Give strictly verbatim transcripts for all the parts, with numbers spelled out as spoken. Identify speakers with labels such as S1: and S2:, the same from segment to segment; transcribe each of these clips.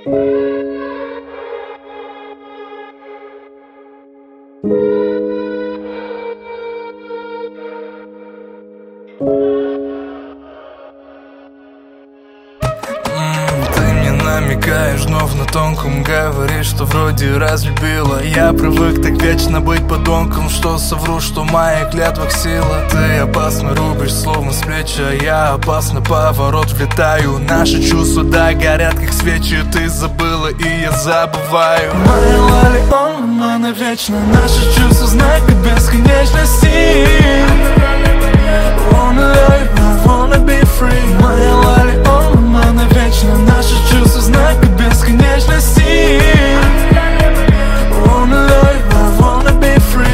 S1: Намекаешь, вновь на тонком говоришь, что вроде разлюбила. Я привык так вечно быть подонком, что совру, что в моих клятвах сила. Ты опасно рубишь, словно с плеч, а я опасно поворот влетаю. Наши чувства, да, горят как свечи. Ты забыла, и я забываю. Моя лали, он, она вечно. Наши чувства, знак бесконечности. Wanna love, I wanna be free. Моя лали, он, она вечно. Наши чувства, знак бесконечности. Wanna love, I wanna be free.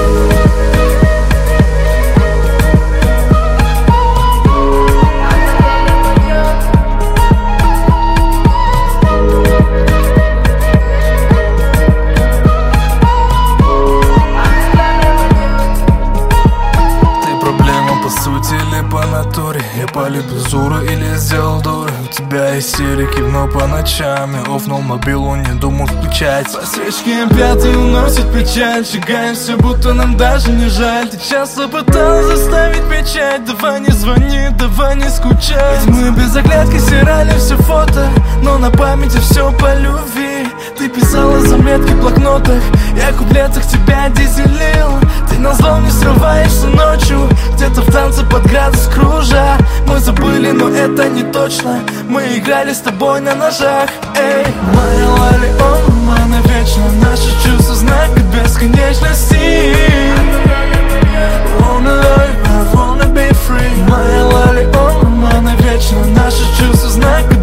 S1: Я полюбил Зуру или сделал дуры. У тебя истерики, но по ночам я офнул мобилу, не думал включать. По свечке пятый уносит печаль. Сжигаем все, будто нам даже не жаль. Ты часто пыталась заставить печать. Давай не звони, давай не скучай. Ведь мы без оглядки стирали все фото, но на памяти все по любви. Ты писала заметки в блокнотах, я в куплетах тебя дизелил. Ты назло не срываешься ночью, где-то в танце под градус кружа. Мы забыли, но это не точно. Мы играли с тобой на ножах. Эй, моя лали, он, она вечно. Наши чувства, знак бесконечности. Wanna love, I wanna be free. Моя лали, он, она вечно. Наши чувства, знак